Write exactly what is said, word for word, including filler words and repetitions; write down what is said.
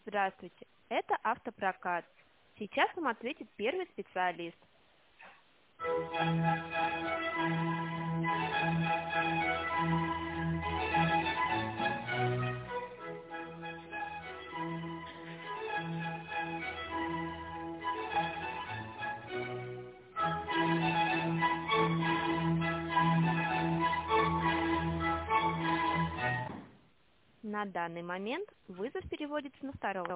Здравствуйте, это автопрокат. Сейчас вам ответит первый специалист. На данный момент вызов переводится на второго.